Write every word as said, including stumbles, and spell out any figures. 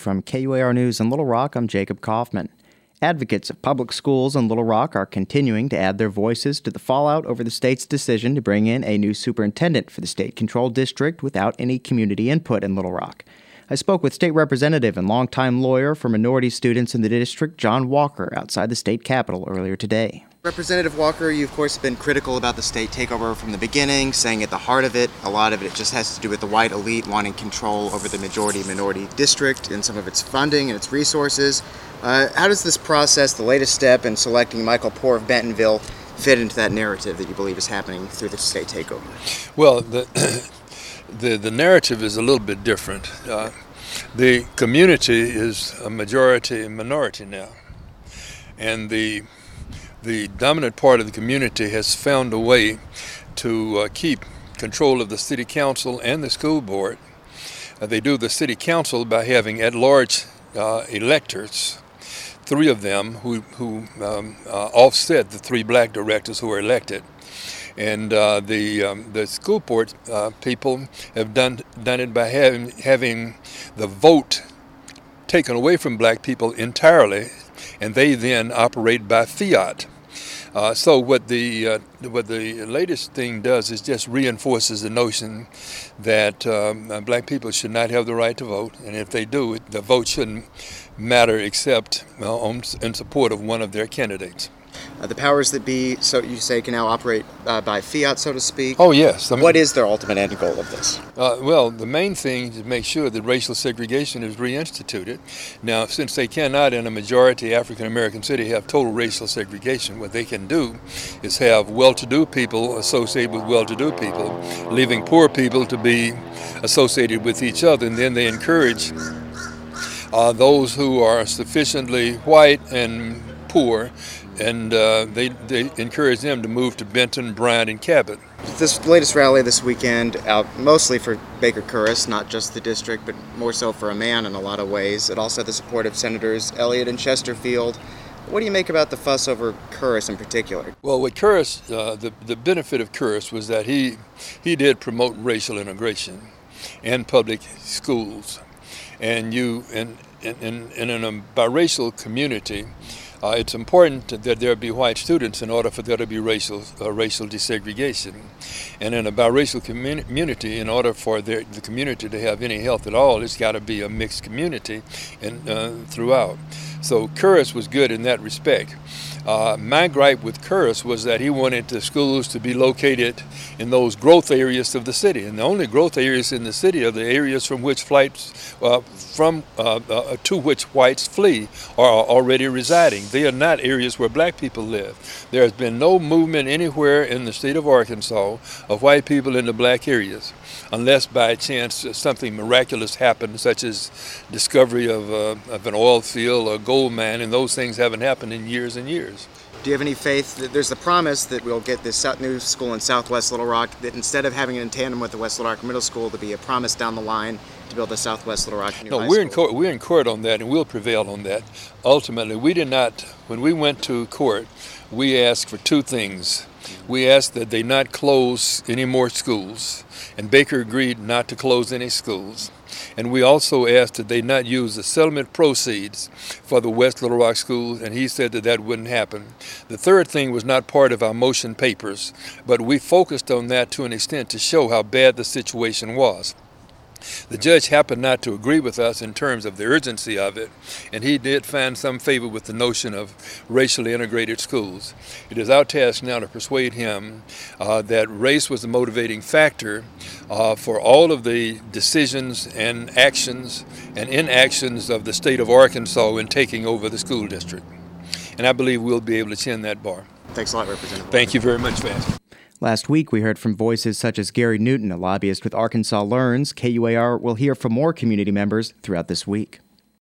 From K U A R News in Little Rock, I'm Jacob Kaufman. Advocates of public schools in Little Rock are continuing to add their voices to the fallout over the state's decision to bring in a new superintendent for the state-controlled district without any community input in Little Rock. I spoke with state representative and longtime lawyer for minority students in the district, John Walker, outside the state capitol earlier today. Representative Walker, you of course have been critical about the state takeover from the beginning, saying at the heart of it, a lot of it just has to do with the white elite wanting control over the majority-minority district and some of its funding and its resources. Uh, how does this process, the latest step in selecting Michael Poore of Bentonville, fit into that narrative that you believe is happening through the state takeover? Well, the the, the narrative is a little bit different. Uh, the community is a majority minority now, and the the dominant part of the community has found a way to uh, keep control of the city council and the school board. Uh, they do the city council by having at-large uh, electors, three of them who, who um, uh, offset the three black directors who were elected. And uh, the um, the school board uh, people have done done it by having having the vote taken away from black people entirely, and they then operate by fiat. Uh, so what the uh, what the latest thing does is just reinforces the notion that um, black people should not have the right to vote, and if they do, the vote shouldn't matter except uh, on, in support of one of their candidates. Uh, the powers that be, so you say, can now operate uh, by fiat, so to speak? Oh, yes. I mean, what is their ultimate end goal of this? Uh, well, the main thing is to make sure that racial segregation is reinstituted. Now, since they cannot in a majority African-American city have total racial segregation, what they can do is have well-to-do people associated with well-to-do people, leaving poor people to be associated with each other, and then they encourage uh, those who are sufficiently white and poor, and uh, they, they encourage them to move to Benton, Bryant, and Cabot. This latest rally this weekend, out mostly for Baker Kurus, not just the district, but more so for a man in a lot of ways. It also had the support of Senators Elliott and Chesterfield. What do you make about the fuss over Kurus in particular? Well, with Kurus, uh, the, the benefit of Kurus was that he, he did promote racial integration and public schools. And you, in, in, in, in a biracial community, Uh, it's important that there be white students in order for there to be racial uh, racial desegregation. And in a biracial communi- community, in order for their, the community to have any health at all, it's got to be a mixed community and, uh, throughout. So Kurus was good in that respect. Uh, my gripe with Kurus was that he wanted the schools to be located in those growth areas of the city. And the only growth areas in the city are the areas from which flights, uh, from uh, uh, to which whites flee or are already residing. They are not areas where black people live. There has been no movement anywhere in the state of Arkansas of white people into black areas, unless by chance something miraculous happened, such as discovery of, uh, of an oil field or a gold mine, and those things haven't happened in years and years. Do you have any faith that there's the promise that we'll get this new school in Southwest Little Rock, that instead of having it in tandem with the West Little Rock Middle School, to be a promise down the line to build the Southwest Little Rock New no, High we're School? in court. We're in court on that, and we'll prevail on that. Ultimately, we did not. When we went to court, we asked for two things. We asked that they not close any more schools, and Baker agreed not to close any schools. And we also asked that they not use the settlement proceeds for the West Little Rock schools, and he said that that wouldn't happen. The third thing was not part of our motion papers, but we focused on that to an extent to show how bad the situation was. The judge happened not to agree with us in terms of the urgency of it, and he did find some favor with the notion of racially integrated schools. It is our task now to persuade him uh, that race was the motivating factor uh, for all of the decisions and actions and inactions of the state of Arkansas in taking over the school district. And I believe we'll be able to chin that bar. Thanks a lot, Representative. Thank you very much for asking. Last week, we heard from voices such as Gary Newton, a lobbyist with Arkansas Learns. K U A R will hear from more community members throughout this week.